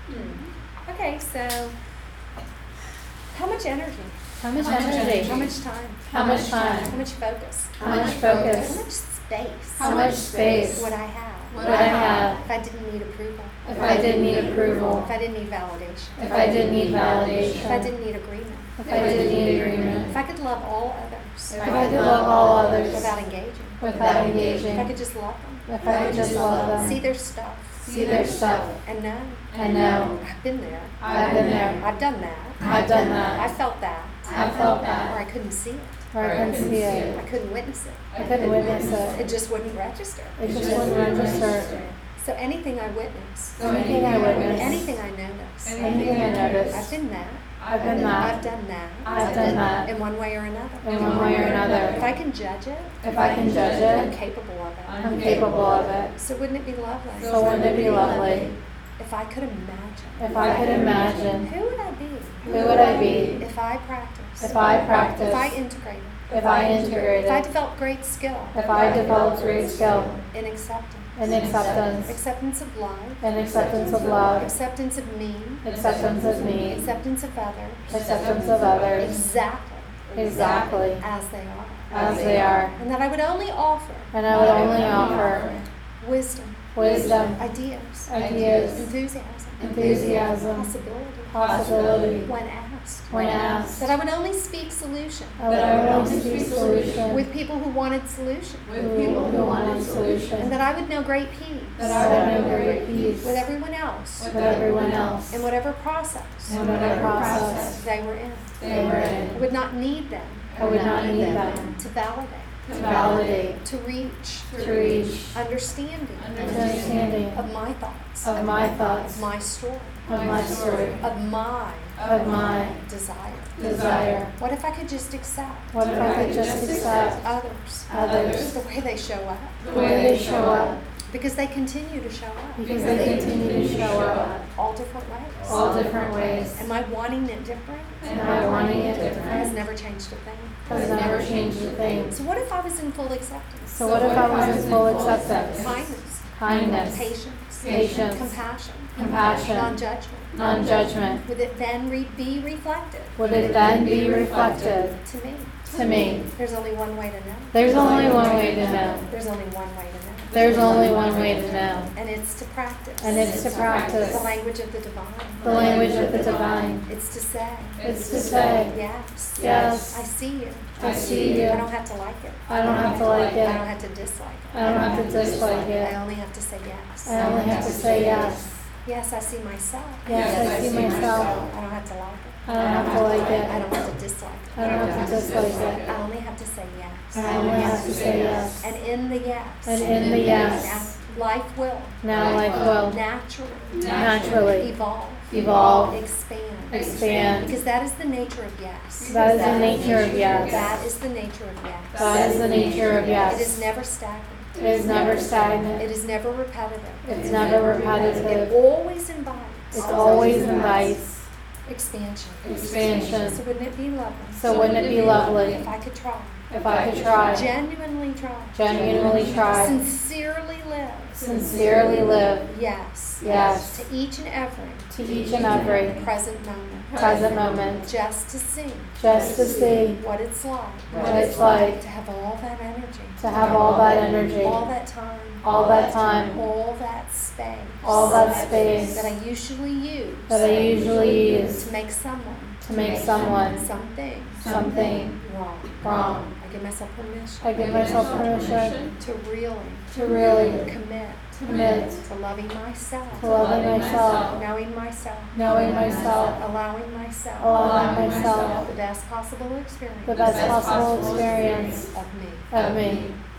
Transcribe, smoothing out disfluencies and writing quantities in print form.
Okay, so how much energy? How much energy? How much time? How much time? How much focus? How much How focus? much space? How much space would I have? would I have if I didn't need approval? if I didn't need approval? If I didn't need validation? If I didn't need If I validation? didn't need agreement? If I didn't need agreement? If I could love all others If I could love all others without engaging? without If I engaging? could just love them? If I could just love See them? their stuff? See their stuff And know? and know I've been there. I've been there. I've done that. I've done I that. felt that. I felt Or that. I couldn't see it. Or I couldn't see it. I couldn't witness it. I couldn't witness It it. just wouldn't register. It just wouldn't register. So anything I witness, Anything I witness, anything I notice, anything I I've notice, been that. I've been I've that. done that. I've done that. In one way or another. In one way or If another. I can judge it, If I can judge I'm it, capable of it. I'm capable of it. So wouldn't it be lovely? So wouldn't it be lovely If I could imagine, if I could imagine who would I be? who would I be If I practiced, if I if I practiced, integrated, if I if I integrated, developed great skill if I developed great skill in acceptance, in acceptance, acceptance of love, in acceptance of love, acceptance of me, acceptance of me, acceptance of others, acceptance of others, exactly exactly as they are. as they are. And that I would only offer And I would only offer wisdom, wisdom, ideas, ideas, enthusiasm, enthusiasm, possibility, possibility when asked. when asked. That I would only speak solution That I would only speak solution with people who wanted solution. with people who wanted And solution. that I would know great peace That I would know great peace with everyone else with everyone else in whatever process in whatever process they were in. they were I in. would not need them I would not need them to validate, to validate, to reach to reach understanding understanding of my thoughts, of my of thoughts, my story, of my story, of my of my desire. desire. What if I could just accept What if I could just accept others, others, the way they show up, the way they show up, because they continue to show up because they continue to show up all different ways. all different ways? Am I wanting it different? And I wanting it Has different never changed a thing. has never changed a thing. So what if I was in full acceptance? So what if I was in full acceptance, Kindness, kindness, patience, patience, compassion, compassion, non-judgment. non-judgment? Would it then be reflected Would it then be reflected to me? to me? There's only one way to know. There's only one way to know. There's only one way to know. There's only one way to know. And it's to practice. And it's to practice the language of the divine. the language of the divine. It's to say, It's to say, yes, yes, I see you. I see you. I don't have to like it. I don't have to like I don't it. have to dislike it. I don't have to dislike I it. only have to say yes. I only have to say yes. Yes, I see myself. Yes, I see myself. I don't have to like it. I don't have to like I it. don't have to dislike it. I don't have to dislike it. I only have to say yes. I only have to say yes. And in the yes, And in the yes, now life will now life will naturally evolve, expand. Because that is the nature of yes. That is the nature of yes. That is the nature of yes. That is the nature of It is yes. never stagnant. It is never It stagnant. is never repetitive. It's never It repetitive. always invites It always invites expansion. expansion. So wouldn't it be lovely So wouldn't it be lovely if I could try, if I could try, genuinely try, genuinely try, sincerely live, sincerely live, yes, yes, to each and every to each and every present moment, present moment, just to see just to see what it's like what it's like to have all that energy, to have all that energy, all that time, all that time, all that space, all that space that I usually use that I usually use to make someone, to make someone something wrong. wrong. I give myself permission I give myself permission to to really commit commit to loving myself, to loving myself, knowing myself, knowing myself, allowing myself allowing myself the best possible experience the best possible experience of me. of me.